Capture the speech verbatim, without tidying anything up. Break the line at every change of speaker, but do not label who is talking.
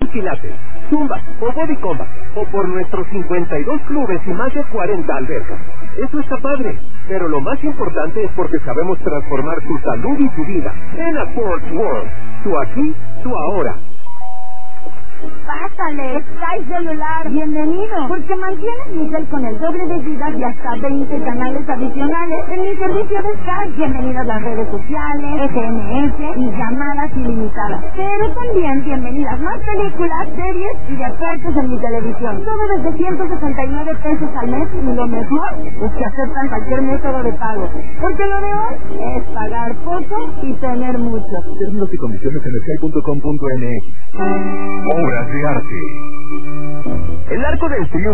Pilates, Zumba o Body Combat, o por nuestros cincuenta y dos clubes y más de cuarenta albercas. Eso está padre, pero lo más importante es porque sabemos transformar tu salud y tu vida. En Sports World, tú aquí, tú ahora.
Pásale, Sky Celular, bienvenido, porque mantienes mi cel con el doble de gigas y hasta veinte canales adicionales en mi servicio de Sky. Bienvenidas las redes sociales, S M S y llamadas ilimitadas. Pero también bienvenidas más películas, series y deportes en mi televisión. Todo desde ciento sesenta y nueve pesos al mes, y lo mejor es que aceptan cualquier método de pago. Porque lo de hoy es pagar poco y tener mucho.
Términos y condiciones en sky punto com punto m x. Obras de arte. El Arco del Triunfo